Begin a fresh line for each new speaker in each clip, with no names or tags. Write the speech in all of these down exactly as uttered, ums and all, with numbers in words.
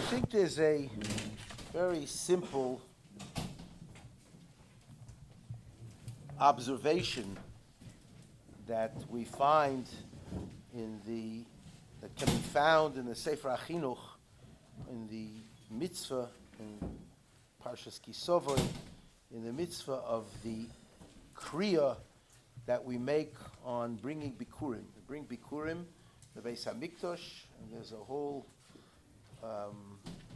think there's a very simple observation that we find in the that can be found in the Sefer HaChinuch, in the mitzvah in Parshas Kisovoi, in the mitzvah of the kriya that we make on bringing bikurim. We bring bikurim, the Beis Hamikdash, and there's a whole um,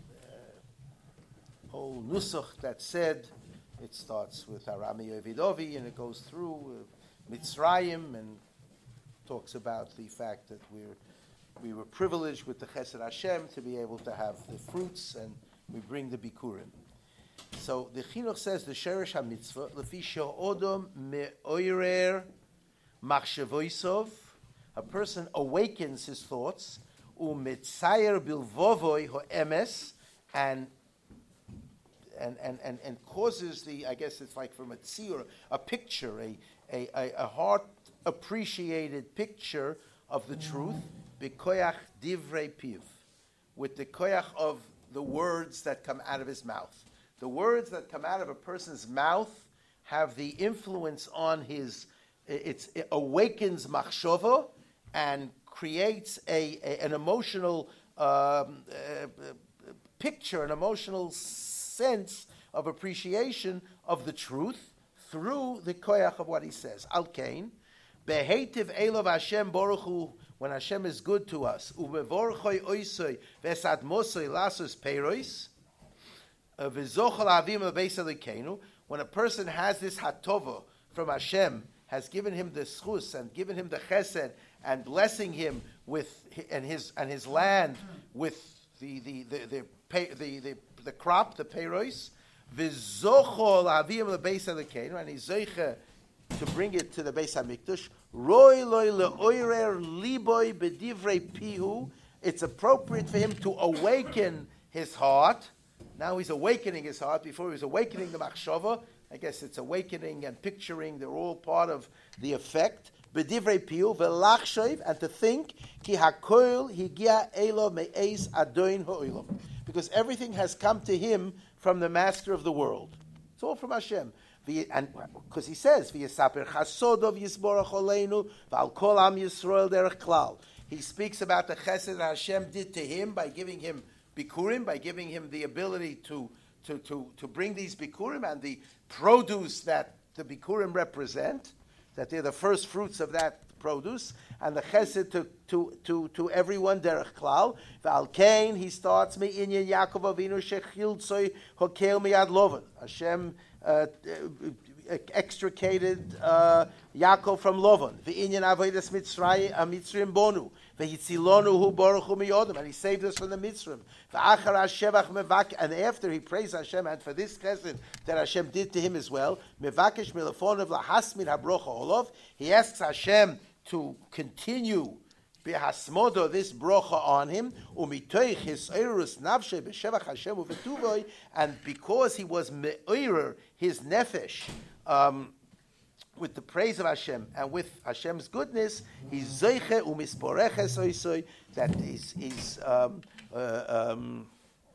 uh, whole nusach that said. It starts with Arami Yovidovi and it goes through uh, Mitzrayim and talks about the fact that we're we were privileged with the Chesed Hashem to be able to have the fruits, and we bring the bikurim. So the Chinuch says the Sheresh HaMitzvah Lefi she'odom me'oirer machshevoisov, a person awakens his thoughts, u'metzayer bilvovoi ho'emes, and And, and, and, and causes the, I guess it's like from a tzir, a picture, a, a, a, a heart appreciated picture of the truth, b'koyach divrei piv, with the koyach of the words that come out of his mouth. The words that come out of a person's mouth have the influence on his, it's, it awakens machshava and creates a, a an emotional um, uh, picture, an emotional sense of appreciation of the truth through the koyach of what he says. Al kain, behetiv elov Hashem baruch hu, when Hashem is good to us, ubevorchoi oisoi vesat mosoi lasos peiros, v'zochal avim lebeis elokeinu, when a person has this hatova from Hashem, has given him the schus and given him the chesed and blessing him with and his and his land with the the the the the, the, the the crop, the peiros, v'zochol avim lebeis elokeinu, and he's zeicha to bring it to the Beis Hamikdash. Roi loy leoirer liboy bedivrei pihu. It's appropriate for him to awaken his heart. Now he's awakening his heart. Before he was awakening the machshava. I guess it's awakening and picturing. They're all part of the effect. Bedivrei pihu velachshoiv, and to think ki hakoil higia elo me'eis adoin ha'olam. Because everything has come to him from the master of the world. It's all from Hashem. And because he says, "V'yisaper chasodov yisborach oleinu v'al kol am Yisrael derech klal." He speaks about the chesed that Hashem did to him by giving him bikurim, by giving him the ability to to to to bring these bikurim and the produce that the bikurim represent, that they're the first fruits of that produce, and the chesed to to to to everyone derech klal. V'al kain, he starts me inyan Yaakov Avinu shechiltzoi hokel miyad lovan. Hashem uh, uh, extricated uh, Yaakov from Lovan. V'inyan avodas Mitzrayim Mitzrim bonu. V'hitzilonu hu baruch hu miyodim, and he saved us from the Mitzrim. V'achar hashevach mevak, and after he praised Hashem, and for this chesed that Hashem did to him as well, mevakesh milafonav lahasmin habrocha olov, he asks Hashem to continue behasmodo this brocha on him, umitoich his eirus nafshe b'shevach Hashem uvetuvoy, and because he was me'oirer his nefesh um, with the praise of Hashem and with Hashem's goodness, he's zeiche umisporeches oisoy, that is is um, uh, um,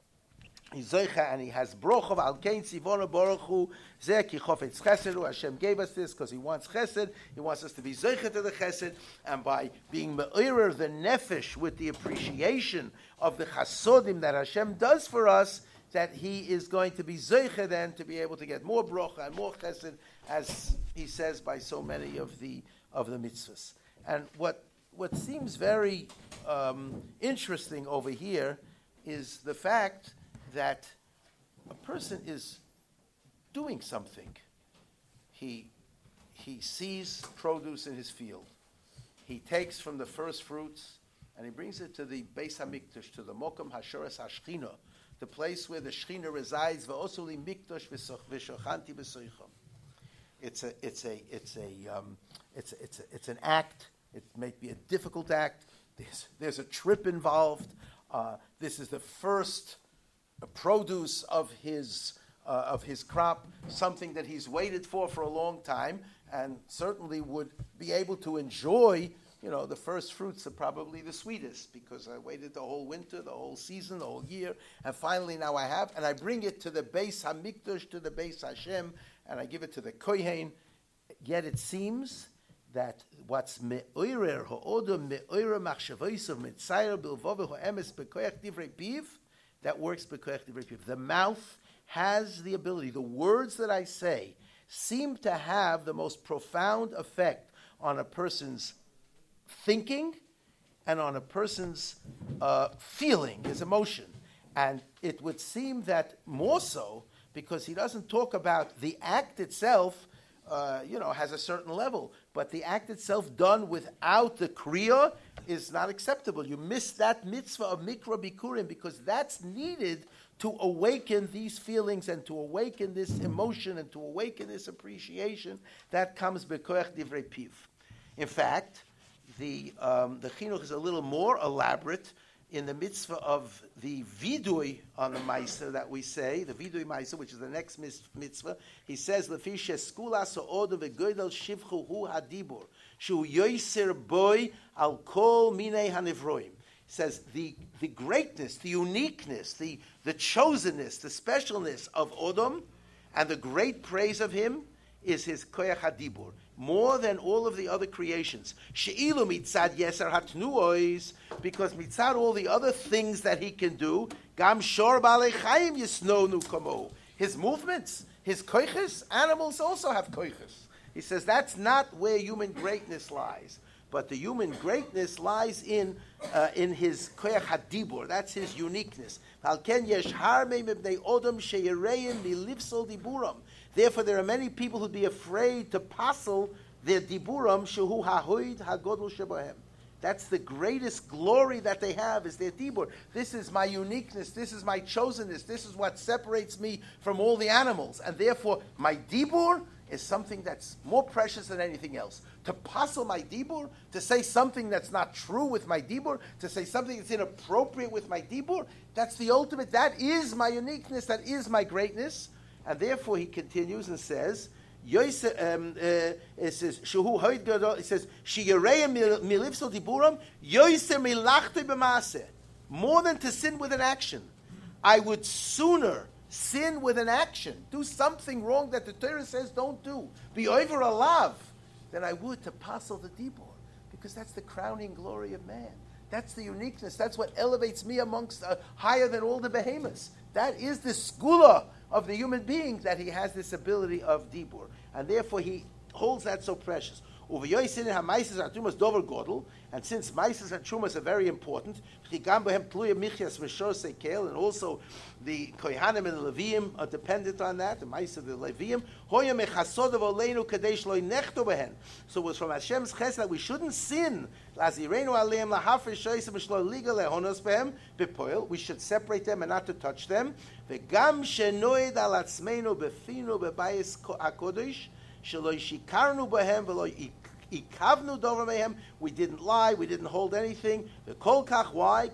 he's zeicha and he has brocha of al kain sivona baruch hu zeh ki chofetz chesed. Hashem gave us this because he wants chesed. He wants us to be zeicha to the chesed, and by being me'orer the nefesh with the appreciation of the chasodim that Hashem does for us, that he is going to be zeicha then to be able to get more brocha and more chesed, as he says by so many of the of the mitzvahs. And what what seems very um, interesting over here is the fact that a person is doing something. He he sees produce in his field. He takes from the first fruits and he brings it to the Beis Hamikdash, to the Mokum Hashoras Hashchina, the place where the Shechina resides. Ve'osuli Mikdash v'shochanti b'soicham. It's a it's a it's a um, it's a, it's a, it's an act. It may be a difficult act. There's there's a trip involved. Uh, this is the first produce of his uh, of his crop, something that he's waited for for a long time, and certainly would be able to enjoy you know, the first fruits are probably the sweetest because I waited the whole winter, the whole season, the whole year, and finally now I have, and I bring it to the Beis Hamikdash, to the Beis Hashem, and I give it to the Kohen. Yet it seems that what's me'oirer ha'odom me'oirer machshavoisav mitzayir bilvove ha'emes bekoyach divrei piv, that works bekoyach divrei piv. The mouth has the ability, the words that I say seem to have the most profound effect on a person's thinking and on a person's uh, feeling, his emotion. And it would seem that more so because he doesn't talk about the act itself, uh, you know, has a certain level, but the act itself done without the kriya is not acceptable. You miss that mitzvah of mikra bikurim because that's needed to awaken these feelings and to awaken this emotion and to awaken this appreciation that comes bekoach divrei piv. In fact, the um, the chinuch is a little more elaborate in the mitzvah of the vidui on the ma'isa that we say, the vidui ma'isa, which is the next mitzvah. He says, "Lefi sheskula so'odu v'goydel shivchu hu hadibur shu yoiser boy al kol minei hanivroim." He says the the greatness, the uniqueness, the the chosenness, the specialness of Odom, and the great praise of him is his koyach hadibur, more than all of the other creations. She'ilu mitzad yeser hatnuois, because mitzad all the other things that he can do, gam shor ba'alei chayim yisnonu kamo. His movements, his koiches, animals also have koiches. He says that's not where human greatness lies. But the human greatness lies in uh, in his koyach hadibur. That's his uniqueness. Therefore, there are many people who'd be afraid to passel their diburam shehu hahoid hagodol shebahem. That's the greatest glory that they have is their dibur. This is my uniqueness. This is my chosenness. This is what separates me from all the animals. And therefore, my dibur is something that's more precious than anything else. To passel my dibur, to say something that's not true with my dibur, to say something that's inappropriate with my dibur, that's the ultimate. That is my uniqueness. That is my greatness. And therefore, he continues and says, Yose, um, uh, it says, Shuhu Hoid Gadol, it says, Shiyareya milivsel diburam, Yose milachte b'maaseh. More than to sin with an action. I would sooner sin with an action, do something wrong that the Torah says don't do, be over a love, than I would to passel the dibur, because that's the crowning glory of man. That's the uniqueness. That's what elevates me amongst uh, higher than all the behemoths. That is the skula of the human being, that he has this ability of dibur, and therefore he holds that so precious. And since Maisas and Trumas are very important, and also the Kohanim and the Leviim are dependent on that, the Maisas of the Leviim. So it was from Hashem's chesed that we shouldn't sin. We should separate them and not to touch them. We didn't lie, we didn't hold anything. Why?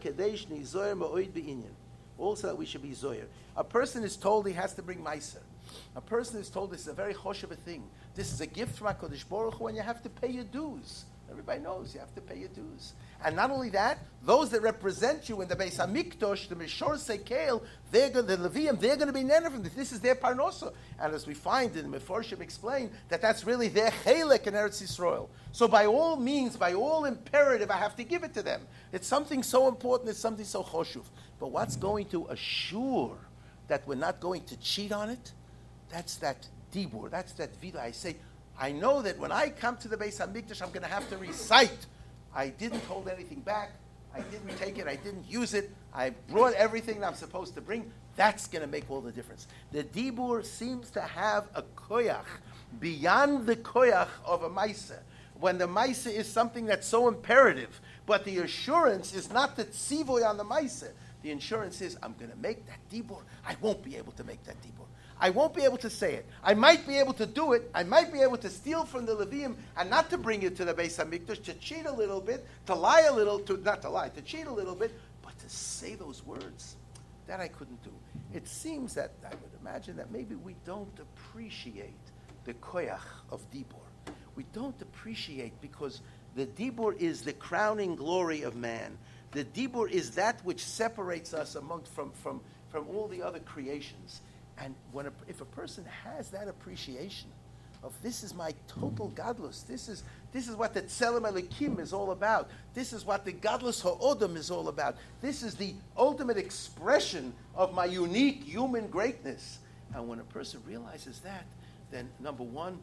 Also that we should be zoyer. A person is told he has to bring meiser. A person is told this is a very choshev a thing. This is a gift from HaKadosh Baruch Hu, and you have to pay your dues. Everybody knows you have to pay your dues. And not only that, those that represent you in the Beis HaMikdash, the Mishor Sekel, they're going, the Levium, they're going to be nenefim. This is their parnosa. And as we find in the Meforshim explain, that that's really their chelek in Eretz Yisrael. So by all means, by all imperative, I have to give it to them. It's something so important, it's something so choshuv. But what's going to assure that we're not going to cheat on it? That's that dibur, that's that vida. I say, I know that when I come to the Beis HaMikdash, I'm going to have to recite. I didn't hold anything back. I didn't take it. I didn't use it. I brought everything that I'm supposed to bring. That's going to make all the difference. The dibur seems to have a koyach beyond the koyach of a maisa. When the maisa is something that's so imperative, but the assurance is not the tzivoy on the maisa. The assurance is, I'm going to make that dibur. I won't be able to make that dibur. I won't be able to say it. I might be able to do it. I might be able to steal from the Levium and not to bring it to the Beis HaMikdash, to cheat a little bit, to lie a little, to not to lie, to cheat a little bit, but to say those words, that I couldn't do. It seems that, I would imagine that maybe we don't appreciate the koyach of dibur. We don't appreciate because The dibur is the crowning glory of man. The dibur is that which separates us among from from from all the other creations. And when a, if a person has that appreciation of this is my total gadlus, this is this is what the Tzelem Elokim is all about. This is what the gadlus ha'odam is all about. This is the ultimate expression of my unique human greatness. And when a person realizes that, then number one,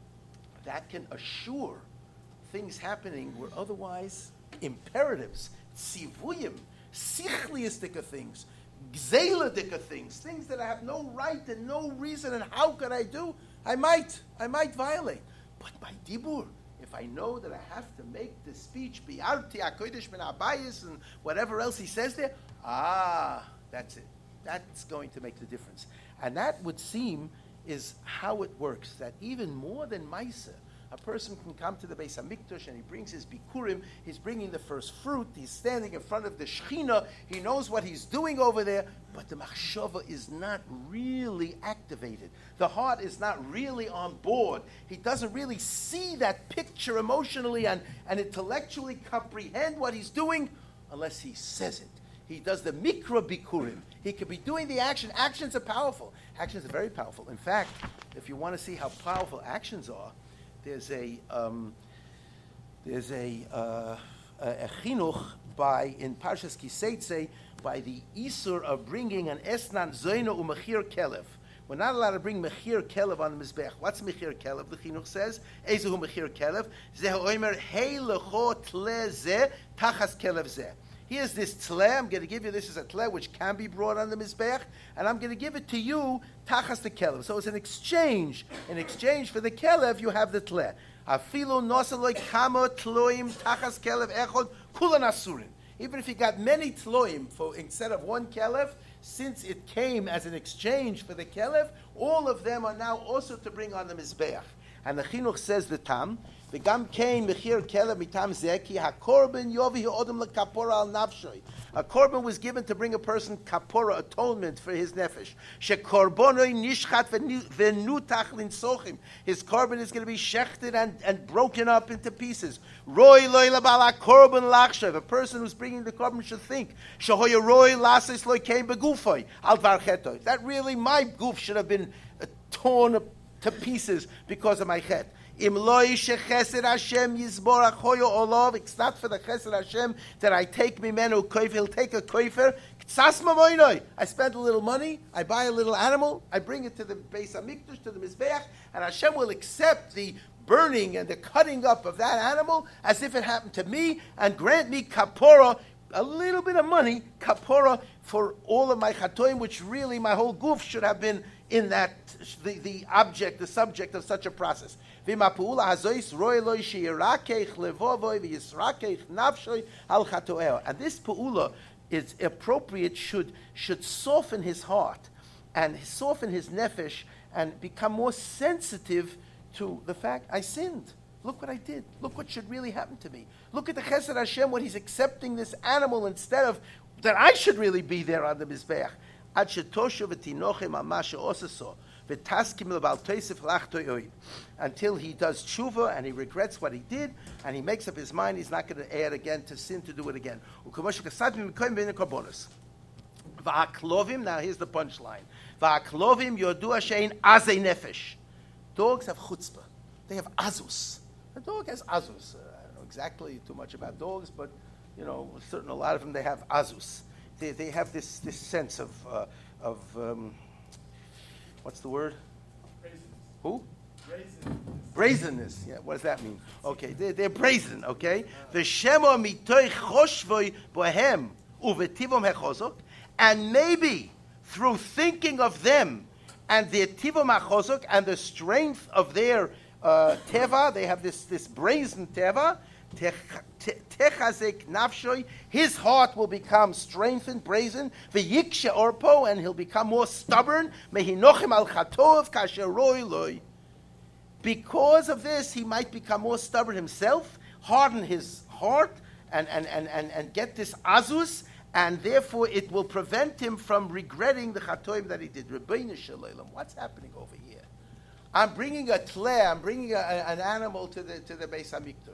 that can assure things happening where otherwise imperatives, tzivuyim, sichliistic things, gzeladika things, things that I have no right and no reason, and how could I do? I might, I might violate. But by dibur, if I know that I have to make the speech, bi'arti ha'kodesh min abayis, and whatever else he says there, ah, that's it. That's going to make the difference. And that would seem is how it works, that even more than Maisa, a person can come to the Beis HaMikdash and he brings his bikurim, he's bringing the first fruit, he's standing in front of the Shechina, he knows what he's doing over there, but the machshava is not really activated. The heart is not really on board. He doesn't really see that picture emotionally and, and intellectually comprehend what he's doing unless he says it. He does the mikra bikurim. He could be doing the action. Actions are powerful. Actions are very powerful. In fact, if you want to see how powerful actions are, there's a um, there's a, uh, a, a chinuch by in Parshas Kiseitze by the isur of bringing an esnan zoyno umechir kelev. We're not allowed to bring mechir kelev on the mizbech. What's mechir kelev? The chinuch says ezehu mechir kelev zehu oimer hey lecho tle ze tachas kelev ze. Here's this tle. I'm going to give you this as a tle which can be brought on the mizbech, and I'm going to give it to you tachas the kelev. So it's an exchange. In exchange for the kelev, you have the tle. Afilu nosaloi kamo tloim tachas kelev echod kulan asurin. Even if you got many tloim for instead of one kelev, since it came as an exchange for the kelev, all of them are now also to bring on the mizbech. And the chinuch says the tam. The gam kain mechir kelev mitam zeki hakorban yovi odem lekapora al nafshoy. A korban was given to bring a person kapora, atonement for his nefesh. Shekorbonoi nishchat venutach linsochim. His korban is going to be shechted and, and broken up into pieces. Roy loy labala korban lachshav. A person who's bringing the korban should think shahoya roy lasis loy kein begufoy al varchetoy. That really my goof should have been uh, torn to pieces because of my chet. Im loy shechesed Hashem yizborach hoyo olav. It's not for the chesed Hashem that I take mimenu koifer. He'll take a koifer. Ktsas mamoinoi. I spend a little money. I buy a little animal. I bring it to the Beis HaMikdash, to the Mizbeach, and Hashem will accept the burning and the cutting up of that animal as if it happened to me and grant me kapora, a little bit of money, kapora, for all of my chatoim, which really my whole goof should have been in that, the, the object, the subject of such a process. And this pu'ula is appropriate, should, should soften his heart and soften his nefesh and become more sensitive to the fact, I sinned. Look what I did. Look what should really happen to me. Look at the Chesed Hashem, what he's accepting this animal instead of that I should really be there on the Mizbeach. Ad shetoshu v'tinochem al ma she'osaso v'taskim lebal toisef lachto yoy. Until he does tshuva and he regrets what he did and he makes up his mind he's not going to add again to sin to do it again. V'aklovim, now here's the punchline. V'aklovim yodu shein azei nefesh. Dogs have chutzpah. They have azus. A dog has azus. Uh, I don't know exactly too much about dogs, but you know, certain a lot of them they have azus. They they have this this sense of uh, of um, what's the word?
Brazenness.
Who?
Brazenness.
Brazenness. Yeah. What does that mean? Okay, they're, they're brazen. Okay. The shemo mitoy choshvoy bohem uvetivom hechozok, and maybe through thinking of them and their tivom hechozok and the strength of their uh, teva, they have this this brazen teva. Techazek nafshoy, his heart will become strengthened, brazen. V'yikshe orpo, and he'll become more stubborn. Mehinochem al chatov kasher roi loy. Because of this, he might become more stubborn himself, harden his heart, and and and and, and get this azus, and therefore it will prevent him from regretting the chatoim that he did. Rebbeinu Shalom, what's happening over here? I'm bringing a tle, I'm bringing a, an animal to the to the Beis HaMikdash.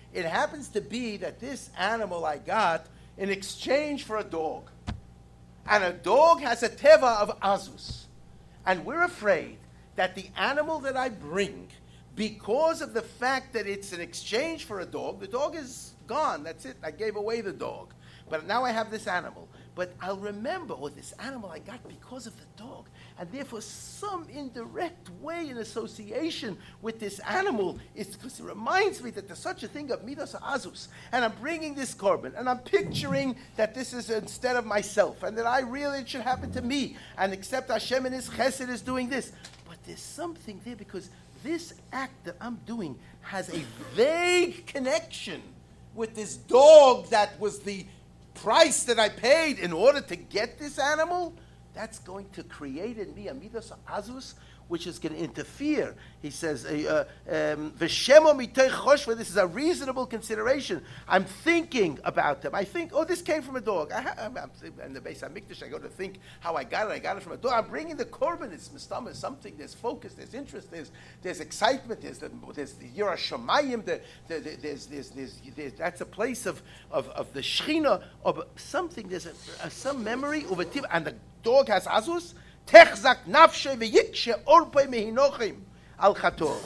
It happens to be that this animal I got in exchange for a dog. And a dog has a teva of azus. And we're afraid that the animal that I bring, because of the fact that it's an exchange for a dog, the dog is gone, that's it, I gave away the dog. But now I have this animal. But I'll remember, oh, this animal I got because of the dog. And therefore, some indirect way in association with this animal is because it reminds me that there's such a thing of midas azus. And I'm bringing this korban, and I'm picturing that this is instead of myself, and that I really, it should happen to me, and except Hashem and His chesed is doing this. But there's something there because this act that I'm doing has a vague connection with this dog that was the price that I paid in order to get this animal. That's going to create in me a midas azus, which is going to interfere. He says, uh, um, "V'shemo mitei choshva." This is a reasonable consideration. I'm thinking about them. I think, oh, this came from a dog. I ha- I'm, I'm, in the Beis Hamikdash, I go to think how I got it. I got it from a dog. I'm bringing the korban. It's mistama, something. There's focus. There's interest. There's there's excitement. There's the there's the Yira Shamayim. The, the, the, there's, there's, there's, there's that's a place of of, of the Shechina, of something. There's a, a, some memory of a tip, and the dog has azus. Techzak nafshe v'yikshe orpei mehinochim al chator.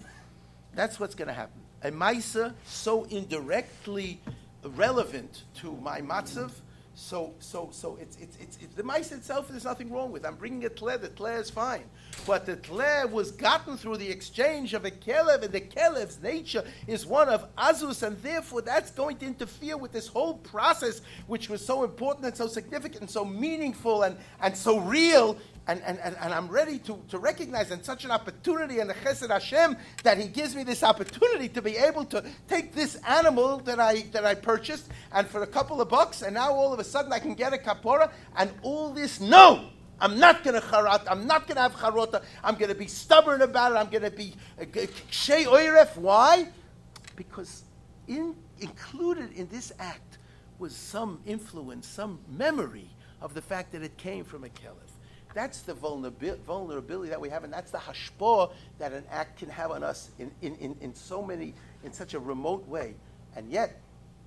That's what's going to happen. A maisa so indirectly relevant to my matzav, so so so it's it's it's, it's the maisa itself. There's nothing wrong with. I'm bringing a tle. The tle is fine, but the tle was gotten through the exchange of a kelev, and the kelev's nature is one of azus, and therefore that's going to interfere with this whole process, which was so important and so significant and so meaningful and, and so real. And, and, and, and I'm ready to, to recognize and such an opportunity and the chesed Hashem that He gives me this opportunity to be able to take this animal that I that I purchased and for a couple of bucks, and now all of a sudden I can get a kapora and all this. No, I'm not going to charat. I'm not going to have charota. I'm going to be stubborn about it. I'm going to be kshei oiref. Why? Because in, included in this act was some influence, some memory of the fact that it came from a kelef. That's the vulnerability that we have, and that's the hashpah that an act can have on us in, in, in, in so many, in such a remote way. And yet,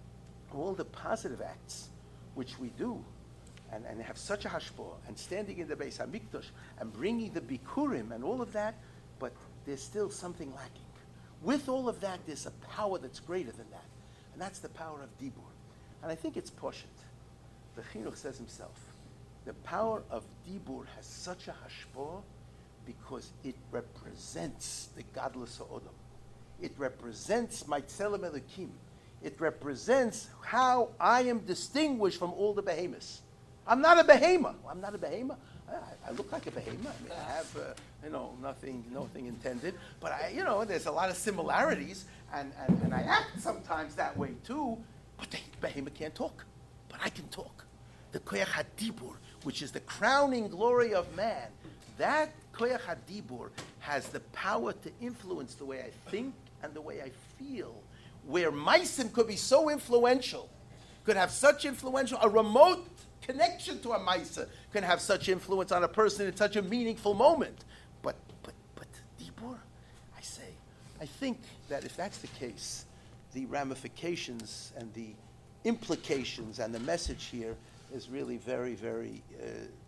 all the positive acts which we do, and, and have such a hashpah, and standing in the Beis Hamikdash, and bringing the bikurim, and all of that, but there's still something lacking. With all of that, there's a power that's greater than that, and that's the power of dibur. And I think it's poshut. The Chinuch says himself, the power of dibur has such a hashpah because it represents the gadlus ha'odam. It represents my tzelem elokim. It represents how I am distinguished from all the behemoths. I'm not a behemoth. I'm not a behemoth. I, I look like a behemoth. I mean, I have, uh, you know, nothing, nothing intended. But I, you know, there's a lot of similarities, and, and, and I act sometimes that way too. But the behemoth can't talk, but I can talk. The koyach hadibur, which is the crowning glory of man, that koyach hadibur has the power to influence the way I think and the way I feel. Where maisim could be so influential, could have such influential, a remote connection to a maisa can have such influence on a person in such a meaningful moment. But but but dibur, I say, I think that if that's the case, the ramifications and the implications and the message here is really very, very uh,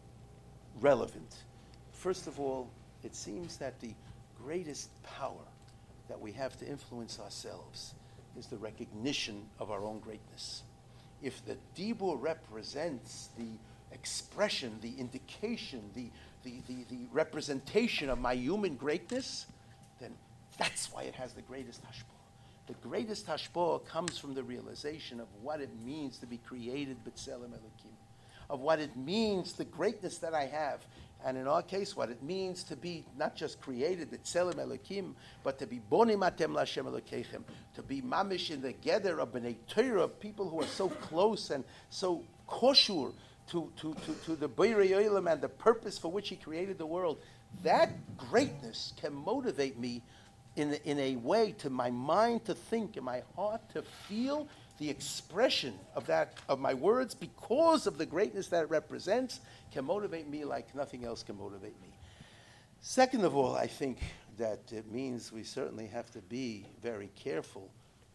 relevant. First of all, it seems that the greatest power that we have to influence ourselves is the recognition of our own greatness. If the dibur represents the expression, the indication, the, the, the, the representation of my human greatness, then that's why it has the greatest hashpah. The greatest hashpah comes from the realization of what it means to be created b'tzelem elokim, of what it means, the greatness that I have, and in our case, what it means to be not just created b'tzelem elokim, but to be bonim atem l'Hashem elokeichem, to be mamish in the gather of b'nei Torah, of people who are so close and so koshur to, to, to, to the Borei Olam and the purpose for which He created the world. That greatness can motivate me in, in a way to my mind to think, in my heart to feel the expression of that, of my words, because of the greatness that it represents, can motivate me like nothing else can motivate me. Second of all, I think that it means we certainly have to be very careful with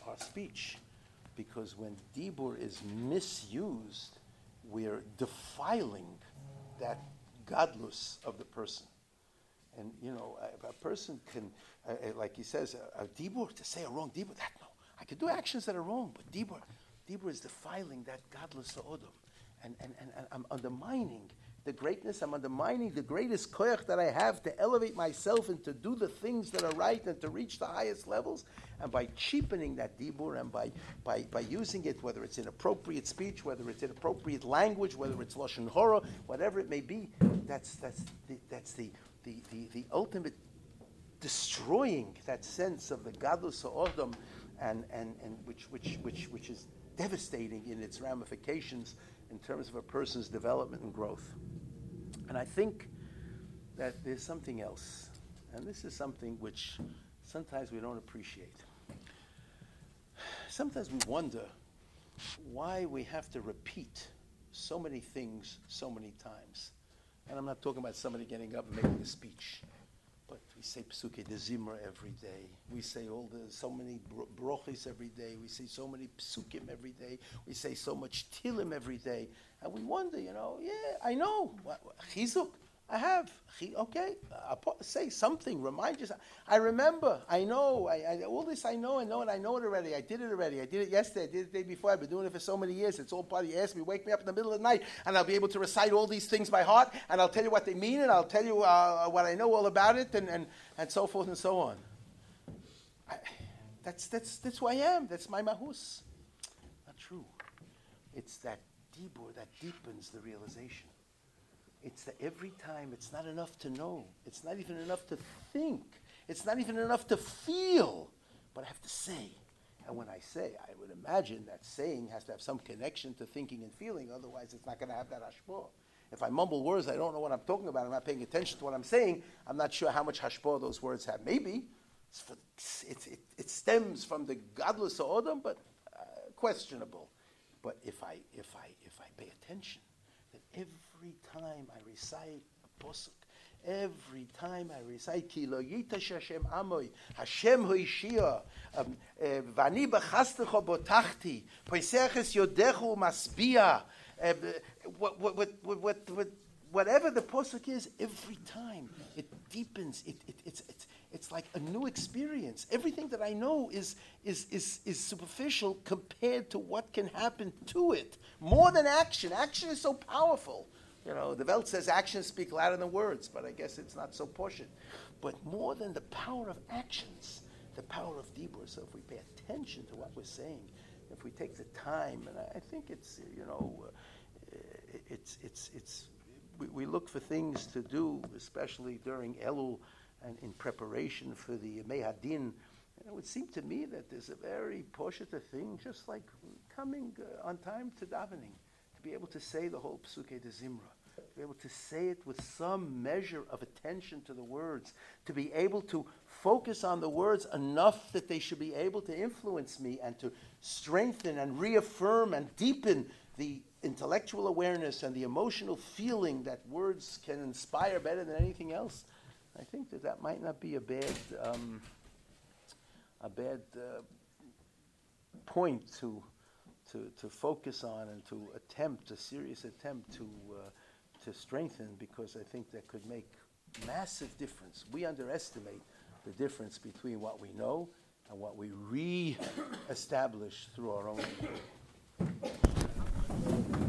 our speech. Because when dibur is misused, we're defiling that godless of the person. And, you know, a, a person can, uh, like he says, a, a dibur, to say a wrong dibur, that no. I can do actions that are wrong, but dibur, dibur is defiling that godless odom. And, and, and, and I'm undermining the greatness, I'm undermining the greatest koyach that I have to elevate myself and to do the things that are right and to reach the highest levels. And by cheapening that dibur and by, by, by using it, whether it's inappropriate speech, whether it's inappropriate language, whether it's lashon hora, whatever it may be, that's, that's, the, that's the, the, the, the ultimate destroying that sense of the gadlus ha'odom, and, and, and which, which, which, which is devastating in its ramifications in terms of a person's development and growth. And I think that there's something else, and this is something which sometimes we don't appreciate. Sometimes we wonder why we have to repeat so many things so many times. And I'm not talking about somebody getting up and making a speech, but we say Psuke de Zimra every day. We say all the so many brochis every day. We say so many psukim every day. We say so much tilim every day. And we wonder, you know, yeah, I know. Chizuk, I have. Okay, I'll say something. Remind yourself. I remember. I know. I, I, all this I know. I know it. I know it already. I did it already. I did it yesterday. I did it the day before. I've been doing it for so many years. It's all part of you. Ask me, wake me up in the middle of the night, and I'll be able to recite all these things by heart, and I'll tell you what they mean, and I'll tell you uh, what I know all about it, and, and, and so forth and so on. I, that's, that's, that's who I am. That's my mahus. Not true. It's that dibur that deepens the realization. It's that every time it's not enough to know. It's not even enough to think. It's not even enough to feel. But I have to say. And when I say, I would imagine that saying has to have some connection to thinking and feeling. Otherwise, it's not going to have that hashpah. If I mumble words, I don't know what I'm talking about. I'm not paying attention to what I'm saying. I'm not sure how much hashpah those words have. Maybe it's for, it's, it, it stems from the godless odom, but uh, questionable. But if I if I if I pay attention, that every time I recite a pasuk, every time I recite Ki lo yitash Hashem amoy, Hashem hoishia, vani b'chastecho botachti, poiseches yodechu masbia, what what what what what whatever the pasuk is, every time it deepens. It, it it's it's it's like a new experience. Everything that I know is is is is superficial compared to what can happen to it. More than action. Action is so powerful. You know, the Welt says actions speak louder than words, but I guess it's not so poshut. But more than the power of actions, the power of dibur. So if we pay attention to what we're saying, if we take the time, and I, I think it's you know, uh, it's it's it's. We, we look for things to do, especially during Elul and in preparation for the Mehadin. And it would seem to me that there's a very poshut thing, just like coming uh, on time to davening, to be able to say the whole Psuke de Zimra, to be able to say it with some measure of attention to the words, to be able to focus on the words enough that they should be able to influence me and to strengthen and reaffirm and deepen the intellectual awareness and the emotional feeling that words can inspire better than anything else. I think that that might not be a bad um, a bad uh, point to, to to focus on and to attempt a serious attempt to uh, to strengthen, because I think that could make massive difference. We underestimate the difference between what we know and what we re-establish through our own.